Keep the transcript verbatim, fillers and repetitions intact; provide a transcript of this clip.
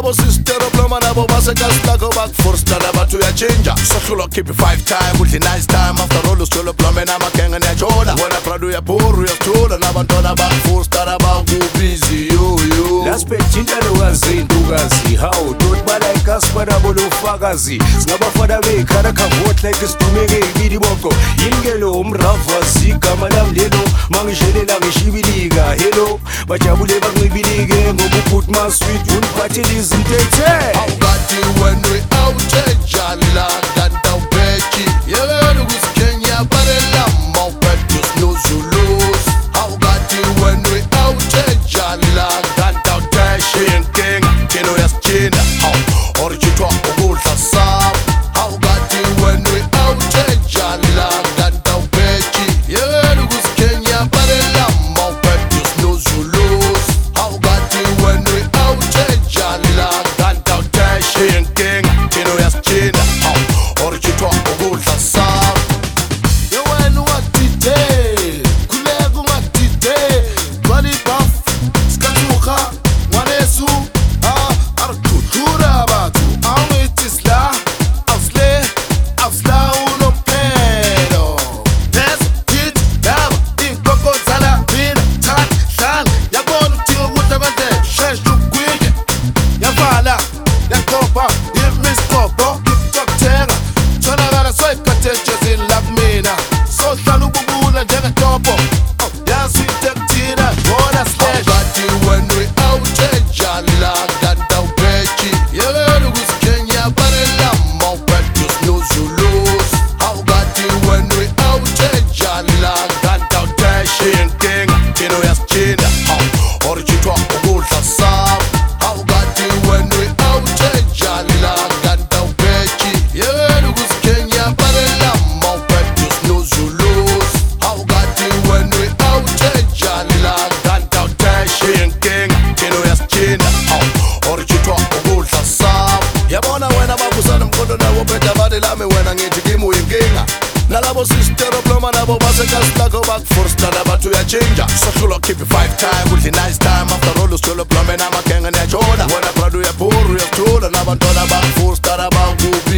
nalabo sistero ploma nabo basekasihlakho bakufursta nabathi uyachinja sohlulwa keep five time udli nice time after all usitsholo ploma namagenge niyatshona wena brother uyabhura uyasithula nabantwana bakufursta nabakubhizi yoyo lasiphethinta lokazintukazi hawu dot balaikasibanabo lofakazi singabafana beyikhala khavot like isidumeke ibili boko yingelo umravazi igama lami lelo mangishelela ngishibilika hello bajabule bangibilike ngoba ubhuti masweet ungiphathele izinto ethe awukathi when we out ejala kanta ubechi yebona ukusikenya balela mawuphethe snozulus awukathi when we out ejala kanta uteshi inkinga thina uyasithinda hawu orichithwa ukudla sam awukathi when we out ejala kanta ubechi yebona ukusikenya balela mawuphethe snozulus awukathi when we out ejala kanta uteshi inkinga thina uyasithinda hawu orichithwa ukudla sam yewena uwatide khuleka ungatide twali buff sikathuka ngwanesu ah arkutura bathu awethisla awsle awsla unophelo des hit dab inkokozala mina that hlala yabona udinga ukudla manje shesh ugwije yavala yakopa imiskopo ikuthenga tholakala soyikhathejezini la kumina sohlala ububula njengetopo yazi intekuthina bona slash awukathi when we out ejala kanta ubechi yebona ukusikenya balela mawuphethe snozulus awukathi when we out ejala kanta uteshi inkinga thina uyasithinda hawu orichithwa ukudla sam awukathi when we out ejala kanta ubechi yebona ukusikenya balela mawuphethe snozulus awukathi when we out ejala kanta uteshi inkinga thina uyasithinda hawu orichithwa ukudla sam yabona wena babusana mkhondo nawo phetha bade lami wena ngithi kimi uyinkinga nalabo sistero ploma nabo basekasihlakho bakufursta nabathi uyachinja sohlulwa keep five time udli nice time after all usitsholo ploma namagenge niyatshona wena brother uyabhura uyasithula nabantwana bakufursta nabakubi